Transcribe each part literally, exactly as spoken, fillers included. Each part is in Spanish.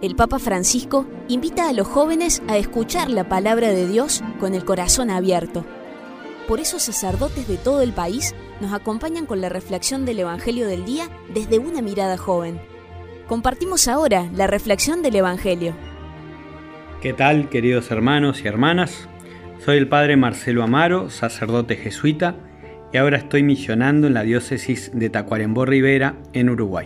el Papa Francisco invita a los jóvenes a escuchar la palabra de Dios con el corazón abierto. Por eso sacerdotes de todo el país nos acompañan con la reflexión del Evangelio del día desde una mirada joven. Compartimos ahora la reflexión del Evangelio. ¿Qué tal, queridos hermanos y hermanas? Soy el Padre Marcelo Amaro, sacerdote jesuita, y ahora estoy misionando en la diócesis de Tacuarembó Rivera, en Uruguay.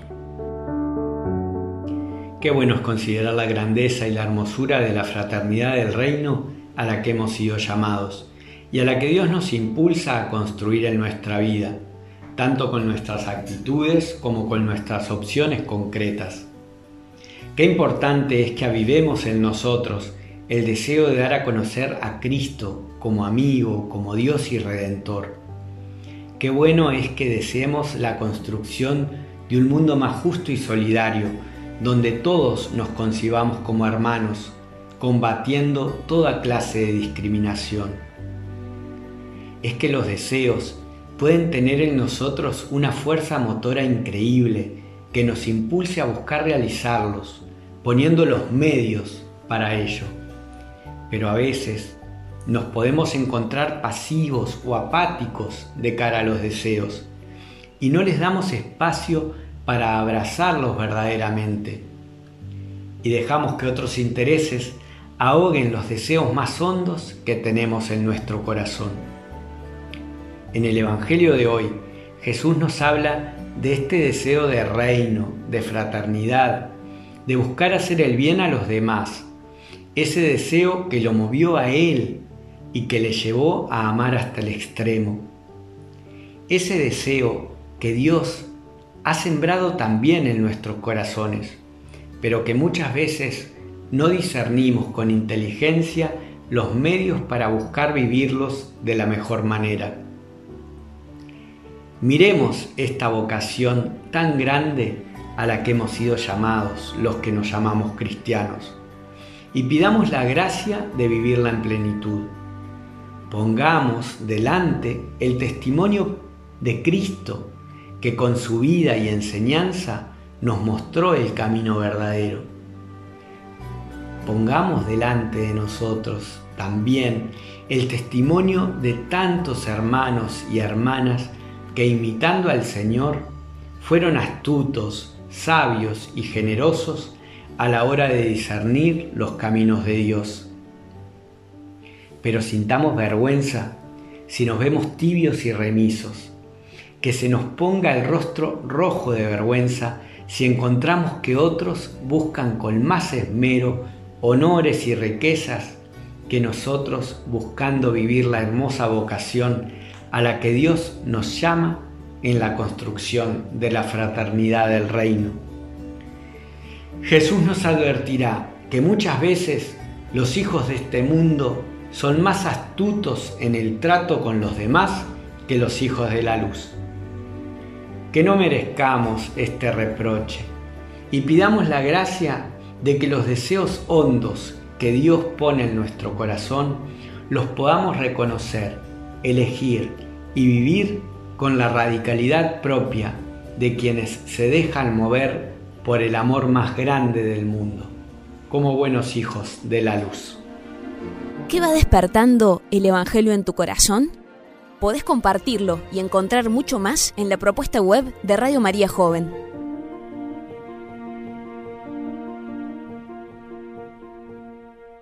Qué bueno es considerar la grandeza y la hermosura de la fraternidad del reino a la que hemos sido llamados y a la que Dios nos impulsa a construir en nuestra vida, tanto con nuestras actitudes como con nuestras opciones concretas. Qué importante es que avivemos en nosotros el deseo de dar a conocer a Cristo como amigo, como Dios y Redentor. Qué bueno es que deseemos la construcción de un mundo más justo y solidario, donde todos nos concibamos como hermanos, combatiendo toda clase de discriminación. Es que los deseos pueden tener en nosotros una fuerza motora increíble que nos impulse a buscar realizarlos, poniendo los medios para ello. Pero a veces nos podemos encontrar pasivos o apáticos de cara a los deseos y no les damos espacio para abrazarlos verdaderamente. Y dejamos que otros intereses ahoguen los deseos más hondos que tenemos en nuestro corazón. En el Evangelio de hoy, Jesús nos habla de este deseo de reino, de fraternidad, de buscar hacer el bien a los demás, ese deseo que lo movió a Él y que le llevó a amar hasta el extremo. Ese deseo que Dios ha sembrado también en nuestros corazones, pero que muchas veces no discernimos con inteligencia los medios para buscar vivirlos de la mejor manera. Miremos esta vocación tan grande a la que hemos sido llamados los que nos llamamos cristianos y pidamos la gracia de vivirla en plenitud. Pongamos delante el testimonio de Cristo, que con su vida y enseñanza nos mostró el camino verdadero. Pongamos delante de nosotros también el testimonio de tantos hermanos y hermanas que, imitando al Señor, fueron astutos, sabios y generosos a la hora de discernir los caminos de Dios. Pero sintamos vergüenza si nos vemos tibios y remisos, que se nos ponga el rostro rojo de vergüenza si encontramos que otros buscan con más esmero honores y riquezas que nosotros buscando vivir la hermosa vocación a la que Dios nos llama en la construcción de la fraternidad del reino. Jesús nos advertirá que muchas veces los hijos de este mundo son más astutos en el trato con los demás que los hijos de la luz. Que no merezcamos este reproche y pidamos la gracia de que los deseos hondos que Dios pone en nuestro corazón los podamos reconocer, elegir y vivir con la radicalidad propia de quienes se dejan mover por el amor más grande del mundo, como buenos hijos de la luz. ¿Qué va despertando el Evangelio en tu corazón? Podés compartirlo y encontrar mucho más en la propuesta web de Radio María Joven.